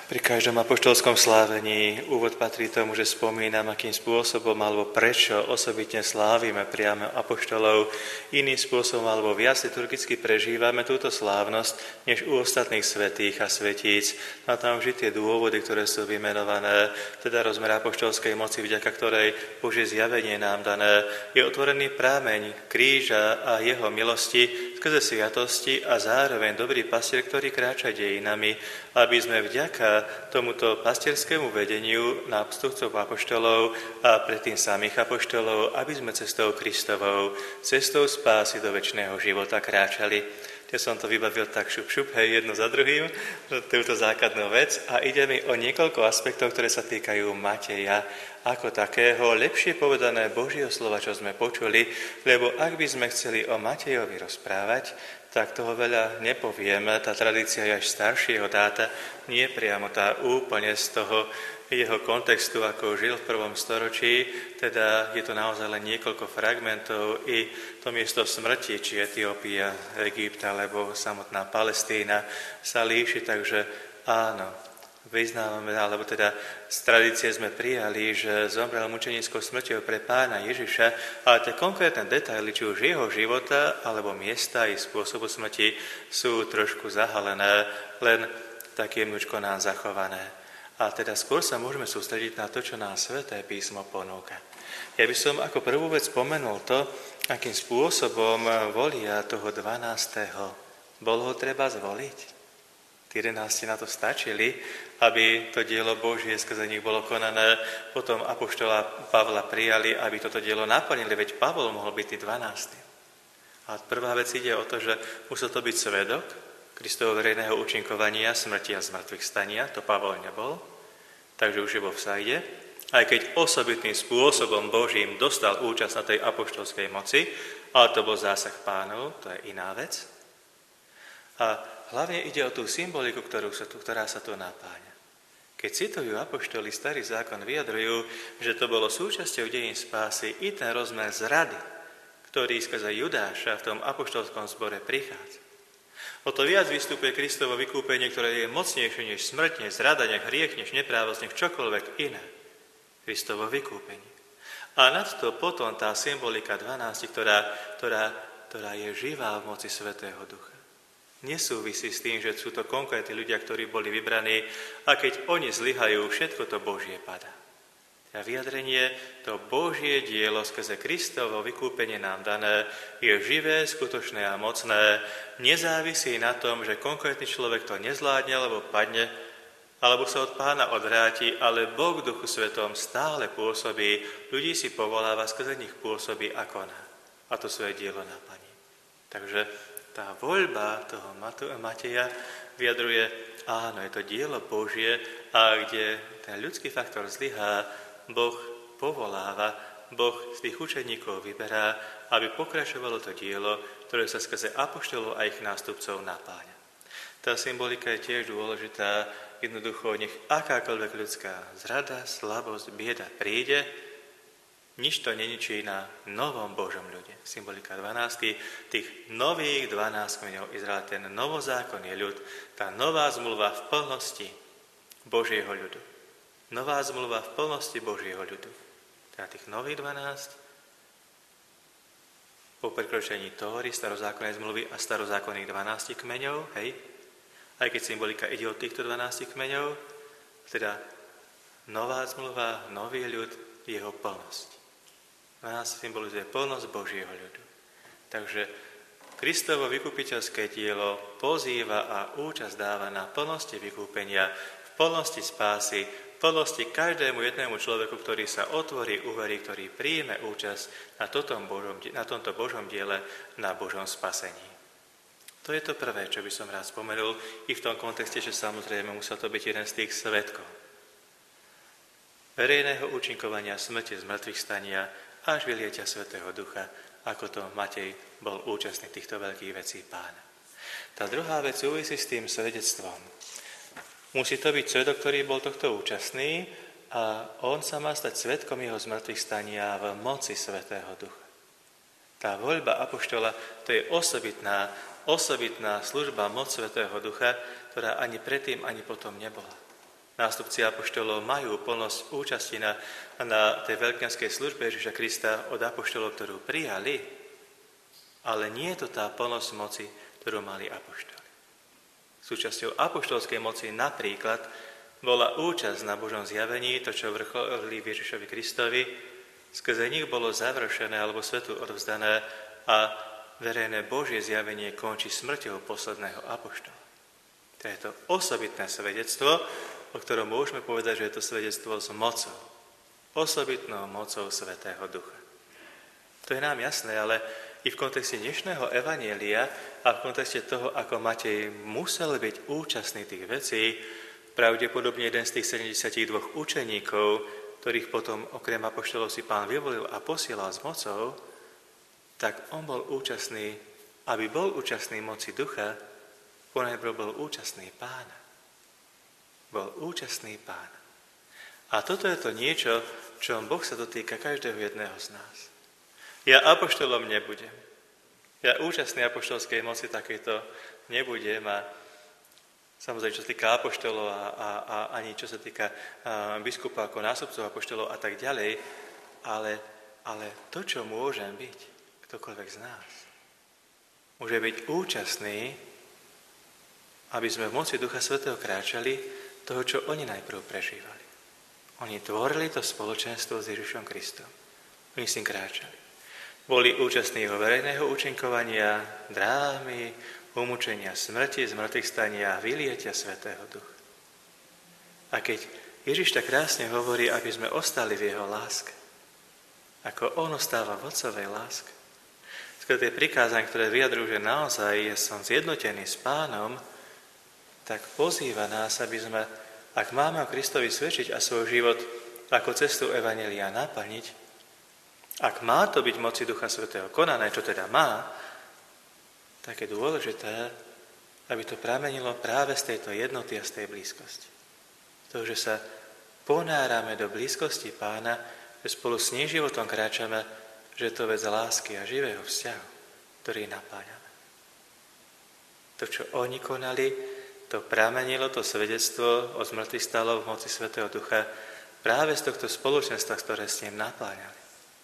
Pri každom apoštolskom slávení úvod patrí tomu, že spomínam, akým spôsobom alebo prečo osobitne slávime priamo apoštolov, iným spôsobom alebo viac liturgicky prežívame túto slávnosť než u ostatných svätých a svetíc. A tam vždy tie dôvody, ktoré sú vymenované, teda rozmer apoštolskej moci, vďaka ktorej Božie zjavenie nám dané, je otvorený prámeň kríža a jeho milosti skrze sviatosti a zároveň dobrý pastier, ktorý kráča dejinami, aby sme vďaka tomuto pastierskému vedeniu nástupcov apoštolov a predtým samých apoštolov, aby sme cestou Kristovou, cestou spásy do večného života kráčali. Ja som to vybavil tak šup, hej, jedno za druhým, túto základnú vec a ide mi o niekoľko aspektov, ktoré sa týkajú Mateja ako takého, lepšie povedané Božieho slova, čo sme počuli, lebo ak by sme chceli o Matejovi rozprávať, tak toho veľa nepovieme. Tá tradícia je až staršieho dáta, nie priamo tá úplne z toho jeho kontextu, ako žil v 1. storočí, teda je to naozaj len niekoľko fragmentov, i to miesto smrti, či Etiópia, Egypt, alebo samotná Palestína sa líši, takže áno, vyznávame, alebo teda z tradície sme prijali, že zomrel mučenickou smrťou pre Pána Ježiša, ale tie konkrétne detaily, či už jeho života, alebo miesta i spôsobu smrti sú trošku zahalené, len tak jemnučko nám zachované. A teda skôr sa môžeme sústrediť na to, čo nám Sväté písmo ponúka. Ja by som ako prvú vec spomenul to, akým spôsobom volia toho 12. Bolo ho treba zvoliť? Tí 11 na to stačili, aby to dielo Božie skrze nich bolo konané. Potom apoštola Pavla prijali, aby toto dielo naplnili, veď Pavol mohol byť tí 12. A prvá vec ide o to, že musel to byť svedok Kristovho verejného účinkovania, smrti a zmrtvých stania, to Pavol nebol, takže už je vo vsajde. Aj keď osobitným spôsobom Božím dostal účasť na tej apoštolskej moci, ale to bol zásah Pánov, to je iná vec. A hlavne ide o tú symboliku, ktorá sa tu napáňa. Keď citujú apoštoli Starý zákon, vyjadrujú, že to bolo súčasťou dejín spásy i ten rozmer zrady, ktorý skrze Judáša v tom apoštolskom zbore prichádza. O to viac vystupuje Kristovo vykúpenie, ktoré je mocnejšie než smrť, než zrada, než hriech, než neprávosť, než čokoľvek iné. Kristovo vykúpenie. A nad to potom tá symbolika 12, ktorá je živá v moci Svätého Ducha. Nesúvisí s tým, že sú to konkrétni ľudia, ktorí boli vybraní a keď oni zlyhajú, všetko to Božie padá. A vyjadrenie, to Božie dielo skrze Kristovo vykúpenie nám dané je živé, skutočné a mocné, nezávisí na tom, že konkrétny človek to nezvládne alebo padne, alebo sa od Pána odvráti, ale Boh v Duchu Svetom stále pôsobí, ľudí si povoláva, skrze nich pôsobí a koná. A to svoje dielo naplní. Takže tá voľba toho Mateja vyjadruje, áno, je to dielo Božie a kde ten ľudský faktor zlyhá, Boh povoláva, Boh z tých učeníkov vyberá, aby pokračovalo to dielo, ktoré sa skrze apoštolov a ich nástupcov napáňa. Tá symbolika je tiež dôležitá, jednoducho nech akákoľvek ľudská zrada, slabosť, bieda príde, nič to neničí na novom Božom ľude. Symbolika 12, tých nových 12 kmeňov Izraela, ten novozákonný ľud, tá nová zmluva v plnosti Božieho ľudu. Nová zmluva v plnosti Božieho ľudu. Teda tých nových 12 po prekročení Tóry, starozákonnej zmluvy a starozákonných 12 kmeňov, hej, aj keď symbolika ide od týchto 12 kmeňov, teda nová zmluva, nový ľud, jeho plnosť. 12 symbolizuje plnosť Božieho ľudu. Takže Kristovo vykupiteľské dielo pozýva a účasť dáva na plnosti vykúpenia, v plnosti spásy, v plnosti každému jednému človeku, ktorý sa otvorí, uverí, ktorý príjme účasť na tomto Božom diele, na Božom spasení. To je to prvé, čo by som rád spomenul, i v tom kontexte, že samozrejme musel to byť jeden z tých svedkov verejného účinkovania smrti z mŕtvych stania až vylietia Svätého Ducha, ako to Matej bol účastný týchto veľkých vecí Pána. Tá druhá vec súvisí s tým svedectvom. Musí to byť svedok, ktorý bol tohto účastný a on sa má stať svedkom jeho zmrtvých stania v moci Svätého Ducha. Tá voľba apoštola, to je osobitná služba, moc Svätého Ducha, ktorá ani predtým, ani potom nebola. nástupci apoštolov majú plnosť účasti na tej veľkňazskej službe Ježiša Krista od apoštolov, ktorú prijali, ale nie je to tá plnosť moci, ktorú mali apoštoli. Súčasťou apoštolskej moci napríklad bola účasť na Božom zjavení, to, čo vrcholí v Ježišovi Kristovi, skrze nich bolo završené alebo svetu odovzdané a verejné Božie zjavenie končí smrťou posledného apoštola. To je to osobitné svedectvo, o ktorom môžeme povedať, že je to svedectvo s mocou. Osobitnou mocou Svätého Ducha. To je nám jasné, ale i v kontexte dnešného evanjelia a v kontexte toho, ako Matej musel byť účastný tých vecí, pravdepodobne jeden z tých 72 učeníkov, ktorých potom okrem apoštolov si Pán vyvolil a posielal s mocou, tak on bol účastný, aby bol účastný moci Ducha, ponajprv bol účastný Pána. Bol účastný Pána. A toto je to niečo, čom Boh sa dotýka každého jedného z nás. Ja apoštolom nebudem. Ja účastný apoštolskej moci takejto nebudem a samozrejme, čo sa týka apoštolov a ani čo sa týka biskupa ako nástupcov apoštolov a tak ďalej, ale to, čo môžem byť, ktokoľvek z nás, môže byť účastný, aby sme v moci Ducha Svätého kráčali toho, čo oni najprv prežívali. Oni tvorili to spoločenstvo s Ježišom Kristom. Oni s ním kráčali. Boli účastní jeho verejného účinkovania, drámy, umúčenia smrti, zmŕtvychvstania a vylietia Svätého Ducha. A keď Ježiš tak krásne hovorí, aby sme ostali v jeho láske, ako on ostáva v otcovej láske, skôr tie prikázania, ktoré vyjadrujú, že naozaj som zjednotený s Pánom, tak pozýva nás, aby sme, ak máme o Kristovi svedčiť a svoj život ako cestu evanjelia naplniť, ak má to byť moci Ducha Svätého konané, čo teda má, tak je dôležité, aby to pramenilo práve z tejto jednoty a z tej blízkosti. To, že sa ponárame do blízkosti Pána, že spolu s ním životom kráčame, že je to vec lásky a živého vzťahu, ktorý napáňame. To, čo oni konali, to pramenilo to svedectvo o zmrtvých stálov v moci Svätého Ducha práve z tohto spoločenstva, ktoré s ním napáňali.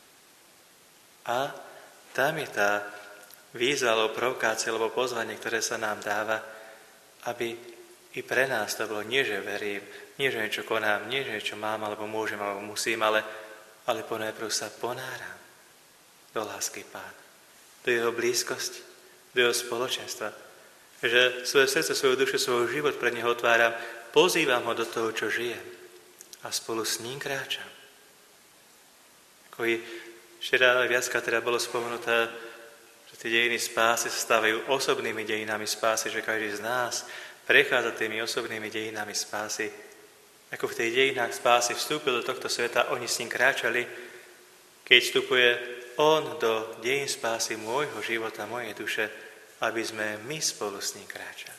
A tam je tá výzva, alebo provokácia, alebo pozvanie, ktoré sa nám dáva, aby i pre nás to bolo nie, že verím, nie, že niečo konám, nie, že niečo mám, alebo môžem, alebo musím, ale ponajprv sa ponáram do lásky Pána, do jeho blízkosti, do jeho spoločenstva. Že svoje srdce, svoju dušu, svoj život pre neho otváram, pozývam ho do toho, čo žijem a spolu s ním kráčam. Ako i včera viackrát teda bolo spomenuté, že tie dejiny spásy sa stávajú osobnými dejinami spásy, že každý z nás prechádza tými osobnými dejinami spásy. Ako v tej dejinách spásy vstúpil do tohto sveta, oni s ním kráčali, keď vstupuje on do dejín spásy môjho života, mojej duše, aby sme my spolu s ním kráčali.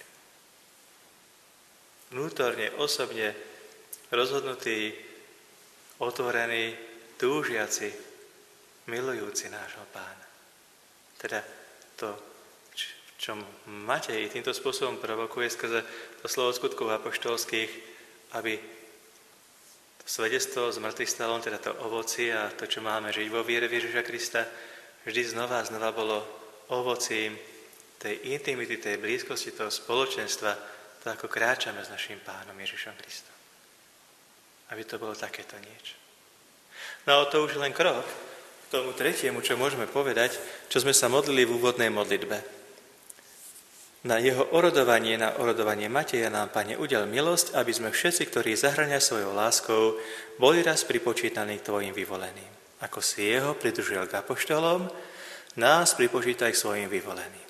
Vnútorne, osobne rozhodnutí, otvorení, túžiaci, milujúci nášho Pána. Teda to, čo Matej týmto spôsobom provokuje skrze to slovo skutkov apoštolských, aby to svedectvo z mŕtvych stálom, teda to ovocie a to, čo máme žiť vo viere v Ježiša Krista, vždy znova a znova bolo ovocím tej intimity, tej blízkosti, toho spoločenstva, to ako kráčame s našim Pánom Ježišom Kristom. Aby to bolo takéto niečo. No a to už len krok k tomu tretiemu, čo môžeme povedať, čo sme sa modlili v úvodnej modlitbe. Na jeho orodovanie, na orodovanie Mateja nám, Pane, udel milosť, aby sme všetci, ktorí zahrania svojou láskou, boli raz pripočítaní k Tvojim vyvoleným. Ako si jeho pridružil k apoštolom, nás pripočítaj k svojim vyvoleným.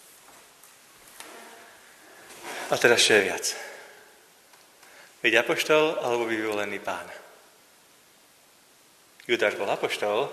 A teraz čo je viac? Byť apoštol alebo byť vyvolený Pán? Judáš bol apoštol,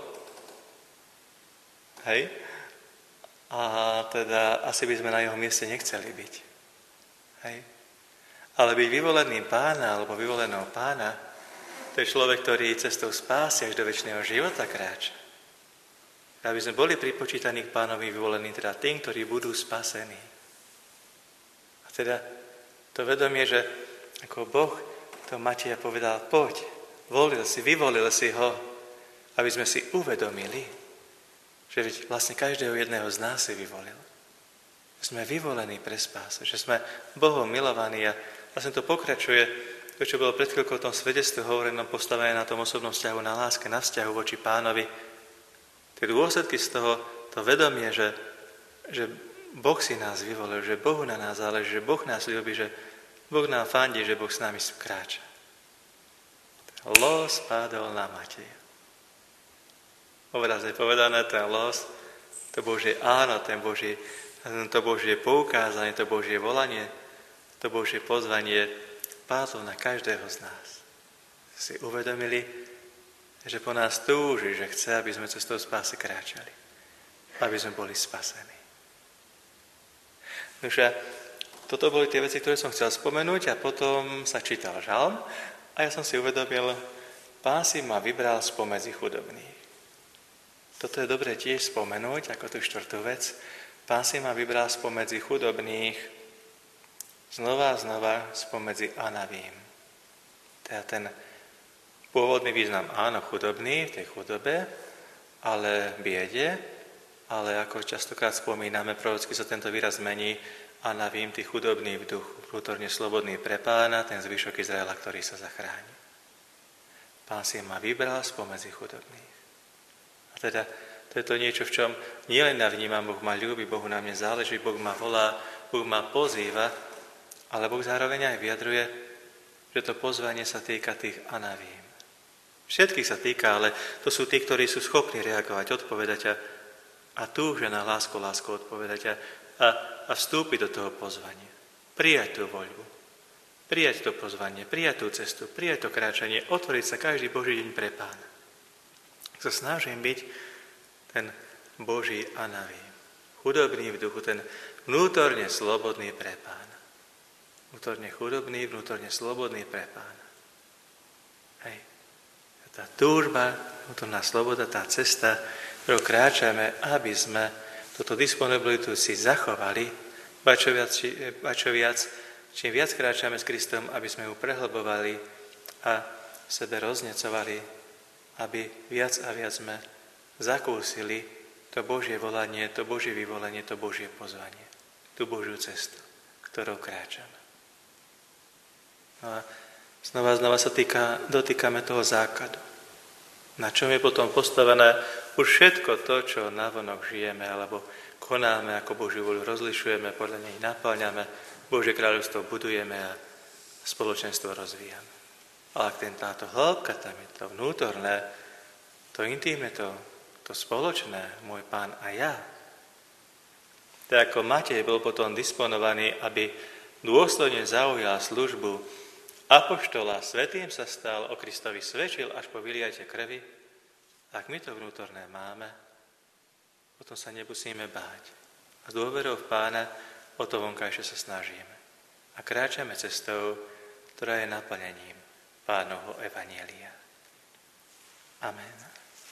hej? A teda asi by sme na jeho mieste nechceli byť. Hej? Ale byť vyvoleným Pána alebo vyvolenou Pána, to je človek, ktorý cestou spásy až do večného života kráča. Aby sme boli pripočítaní k Pánovi vyvoleným, teda tým, ktorí budú spasení. A teda to vedomie, že ako Boh, to Matej povedal, poď, vyvolil si ho, aby sme si uvedomili, že vlastne každého jedného z nás si vyvolil. Sme vyvolení pre spásu, že sme Bohom milovaní a vlastne to pokračuje, to, čo bolo pred chvíľkou v tom svedectve hovorenom, postavené na tom osobnom vzťahu, na láske, na vzťahu voči Pánovi. Tie dôsledky z toho, to vedomie, že Boh si nás vyvolil, že Bohu na nás záleží, že Boh nás ľúbi, že Boh nám fandí, že Boh s nami kráča. Los padol na Mateja. Obrazne povedané, ten los, to Božie áno, to Božie poukázanie, to Božie volanie, to Božie pozvanie padlo na každého z nás. Si uvedomili, že po nás túži, že chce, aby sme cestou spásy kráčali. Aby sme boli spasení. Takže toto boli tie veci, ktoré som chcel spomenúť a potom sa čítal žalm a ja som si uvedomil, Pán si ma vybral spomedzi chudobných. Toto je dobre tiež spomenúť, ako tú štvrtú vec. Pán si ma vybral spomedzi chudobných, znova a znova spomedzi anavím. Teda ten pôvodný význam, áno, chudobný v tej chudobe, ale biede, ale ako častokrát spomíname, prorocky sa tento výraz mení, anavím, tí chudobní v duchu, vnútorne slobodný pre Pána, ten zvyšok Izraela, ktorý sa zachráni. Pán si ma vybral spomedzi chudobných. A teda to je to niečo, v čom nielen ja vnímam, Boh ma ľúbi, Bohu na mne záleží, Boh ma volá, Boh ma pozýva, ale Boh zároveň aj vyjadruje, že to pozvanie sa týka tých anavím. Všetkých sa týka, ale to sú tí, ktorí sú schopní reagovať, odpovedať a túžia na lásku odpovedať a vstúpiť do toho pozvania. Prijať tú voľbu, prijať to pozvanie, prijať tú cestu, prijať to kráčanie, otvoriť sa každý Boží deň pre Pána. Sa snažím byť ten Boží anavím, chudobný v duchu, ten vnútorne slobodný pre Pána. Vnútorne chudobný, vnútorne slobodný pre Pána. Hej. Tá túžba, vnútorná sloboda, tá cesta, ktorou kráčame, aby sme túto disponibilitu si zachovali, čím viac kráčame s Kristom, aby sme ju prehlbovali a v sebe roznecovali, aby viac a viac sme zakúsili to Božie volanie, to Božie vyvolenie, to Božie pozvanie, tú Božiu cestu, ktorou kráčame. No a znova sa dotýkame toho základu. Na čom je potom postavené už všetko to, čo navonok žijeme, alebo konáme, ako Božiu voľu rozlišujeme, podľa nej naplňame, Božie kráľovstvo budujeme a spoločenstvo rozvíjame. Ale ak táto hĺbka tam je to vnútorné, to intimné, to spoločné, môj Pán a ja, tak ako Matej bol potom disponovaný, aby dôsledne zaujal službu apoštola, svätým sa stal, o Kristovi svedčil až po vyliatie krvi, ak my to vnútorné máme, potom sa nemusíme báť. A s dôverou v Pána o to vonkajšie sa snažíme. A kráčame cestou, ktorá je naplnením Pánovho evanjelia. Amen.